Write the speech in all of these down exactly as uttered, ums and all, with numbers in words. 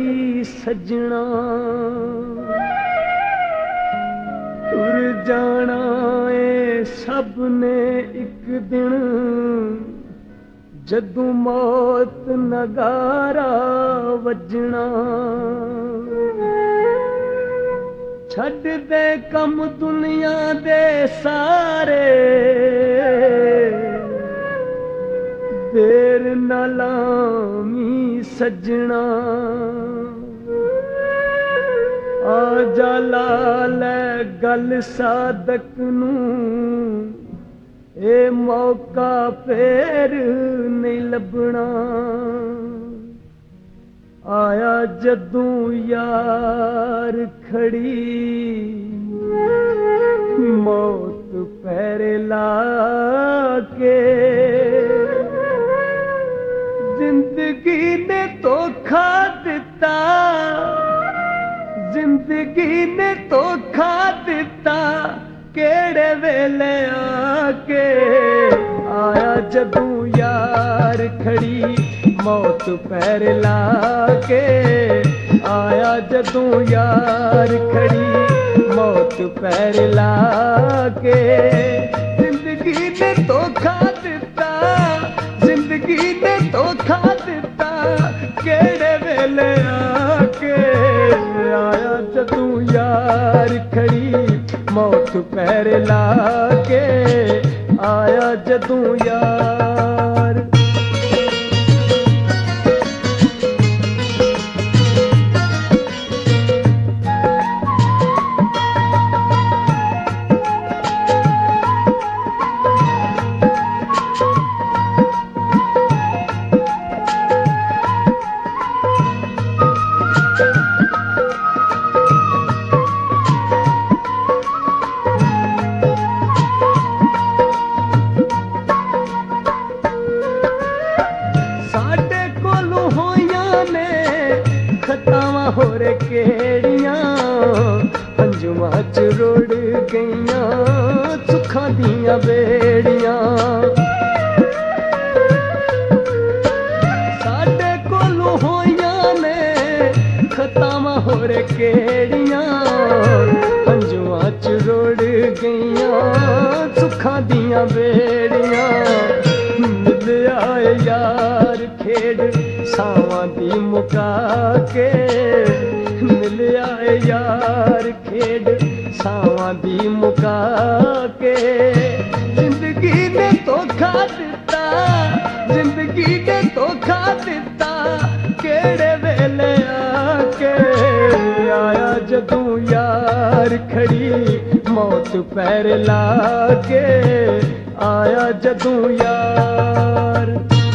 खड़ी सजना तुर जाना ए सब ने एक दिन जदू मौत नगारा वजना छड़ दे कम दुनिया दे सारे देर न लामी सजना आजा लाल गल सादक नू ए मौका फेर नहीं लभना आया जदू यार खड़ी मौत पैरे ला के जिंदगी ने धोखा दिता जिंदगी ने धोखा दिता केड़े वेले आके आया जदू यार खड़ी मौत पैर लाके आया जदू यार खड़ी मौत पैर लाके जिंदगी ने धोखा दिता जिंदगी ने धोखा दिता केड़े वेले आके आया जदू यार खड़ी मौत पैर लाके आया जदू यार होर केड़ियां अंजुमा च रुड़ गईयां सुखां दियां बेड़ियां साडे कोलों होइयां ने खतावां होर केड़ियां अंजुमा च रुड़ गईयां सुखां दियां बेड़ियां मिलिया यार खेड़ सावां दी मुका के मिलिया यार खेड़ सावां दी मुका के जिंदगी ने धोखा दिता जिंदगी ने धोखा दिता केड़े वेले आके आया जदू यार खड़ी मौत पैर लाके आया जदू यार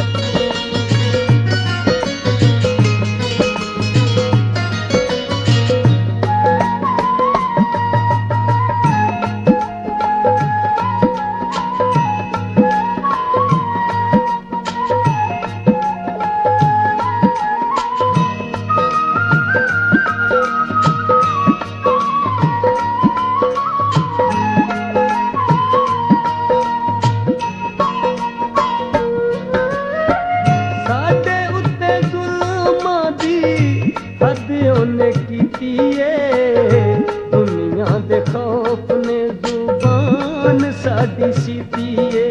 दुनिया दे खौफ ने जुबान साडी सीतीए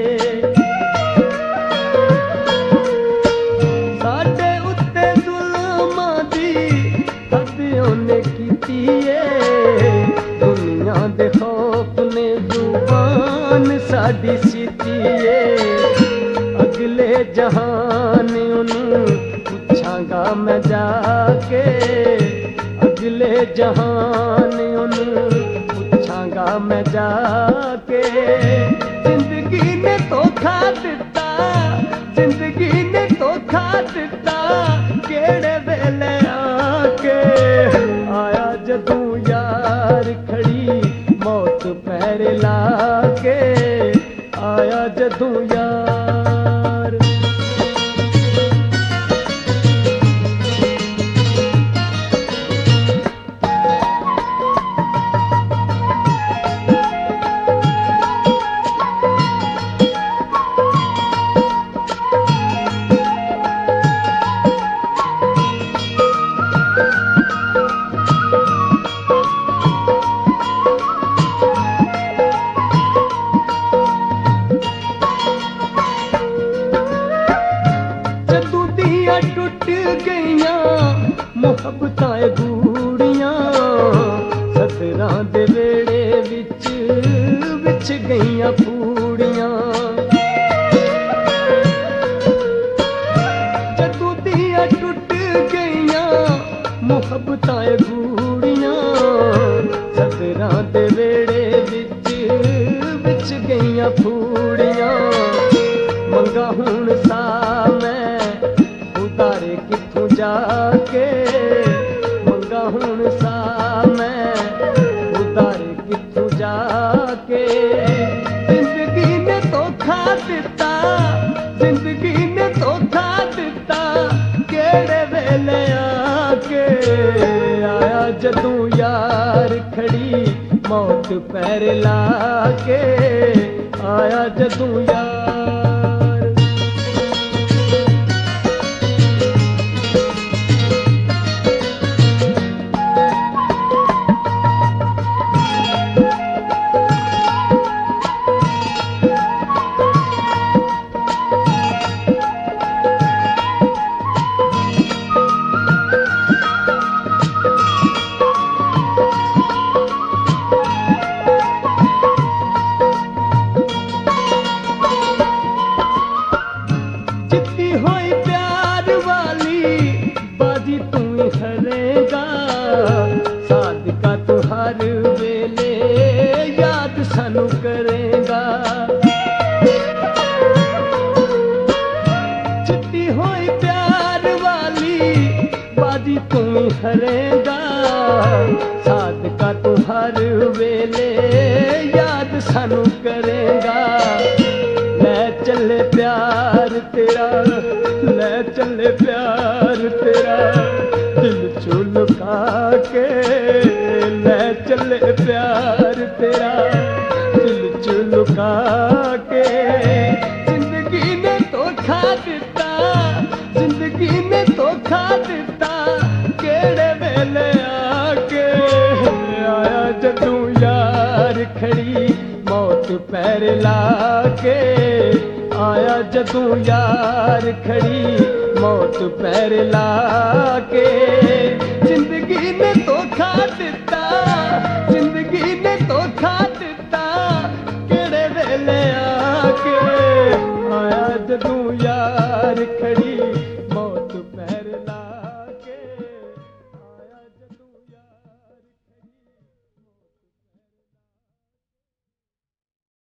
साडे उत्ते जुल्मां दी हद ओने कीतीए दुनिया दे खौफ ने जुबान साडी सीतीए अगले जहान उन्नू पुछांगा मैं जाके अगले जहान उन्नू पुछांगा मैं जाके जिंदगी ने धोखा दिता जिंदगी ने धोखा दिता केड़े वेले आके आया जदू यार खड़ी मौत पैर लाके आया जदू यार ਮੁਹੱਬਤਾਂ ਏ ਗੂੜੀਆਂ ਸਤਰਾਂ ਦੇ ਵੇੜੇ ਵਿੱਚ ਵਿਛ ਗਈਆਂ ਪੂੜੀਆਂ। ਜਦੋਂ ਦੀਆਂ ਟੁੱਟ ਗਈਆਂ ਮੁਹੱਬਤਾਂ ਏ ਗੂੜੀਆਂ ਸਤਰਾਂ ਦੇ ਵੇੜੇ ਵਿੱਚ ਵਿਛ ਗਈਆਂ ਪੂੜੀਆਂ। ਮੰਗਾ ਹੁਣ ਸਾ ਮੈਂ ਉਤਾਰੇ ਕਿੱਥੋਂ ਜਾ ਕੇ, ਮੰਗਾ ਹੁਣ ਸਾ ਮੈਂ ਉਤਾਰੇ ਕਿੱਥੋਂ ਜਾ ਕੇ। ਜ਼ਿੰਦਗੀ ਨੇ ਧੋਖਾ ਦਿੱਤਾ, ਜ਼ਿੰਦਗੀ ਨੇ ਧੋਖਾ ਦਿੱਤਾ ਕਿਹੜੇ ਵੇਲੇ ਆ ਕੇ। ਆਇਆ ਜਦੋਂ ਯਾਰ ਖੜੀ ਮੌਤ ਪੈਰ ਲਾ ਕੇ, ਆਇਆ ਜਦੋਂ ਯਾਰ। ਜਿੱਤੀ ਹੋਈ ਪਿਆਰ ਵਾਲੀ ਬਾਜੀ ਤੂੰ ਹੀ ਹਰੇਗਾ, ਸਾਦਕਾ ਤੂੰ ਹਰ ਵੇਲੇ ਯਾਦ ਸਾਨੂੰ ਕਰੇਗਾ। ਜਿੱਤੀ ਹੋਈ ਪਿਆਰ ਵਾਲੀ ਬਾਜੀ ਤੂੰ ਹੀ ਹਰੇਗਾ, ਸਾਦਕਾ ਤੂੰ ਹਰ ਵੇਲੇ ਯਾਦ ਸਾਨੂੰ ਕਰੇਗਾ। ਲੈ ਚੱਲੇ ਪਿਆਰ ਤੇਰਾ, ਲੈ ਚੱਲੇ ਪਿਆਰ ਤੇਰਾ ਦਿਲ ਚੋਂ ਲੁਕਾ ਕੇ। ਲੈ ਚੱਲੇ ਪਿਆਰ ਤੇਰਾ ਦਿਲ ਚੋਂ ਲੁਕਾ ਕੇ। ਜ਼ਿੰਦਗੀ ਨੇ ਧੋਖਾ ਦਿੱਤਾ, ਜ਼ਿੰਦਗੀ ਨੇ ਧੋਖਾ ਦਿੱਤਾ ਕਿਹੜੇ ਵੇਲੇ ਆ ਕੇ। ਆਇਆ ਜਦੋਂ ਯਾਰ ਖੜੀ ਮੌਤ ਪੈਰ ਲਾ ਕੇ, ਆਇਆ ਜਦੋਂ ਯਾਰ ਖੜੀ ਮੌਤ ਪੈਰ ਲਾ ਕੇ। ਜ਼ਿੰਦਗੀ ਨੇ ਧੋਖਾ ਦਿੱਤਾ,